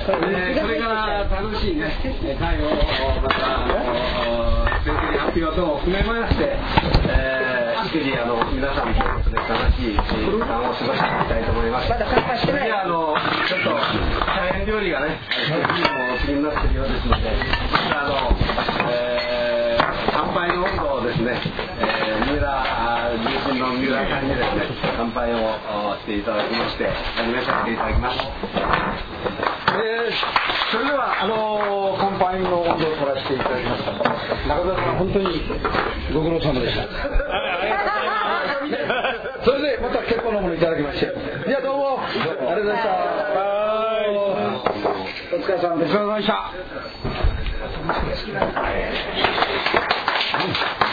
これから楽しいね会をまた成績発表等を含めまして、ぜひ皆さんと楽しい時間を過ごしていきたいと思います。まだ乾杯してない。ちょっと大変料理がね、お次になっているようですので、乾杯の温度をですね、重鎮の三浦さんにですね、乾杯をしていただきまして、始めさせていただきます。それでは乾杯の温度を取らせていただきました。中田さん本当にご苦労様でした。それでまた結構なものいただきまして、いやどうもありがとうございました。お疲れ様でした。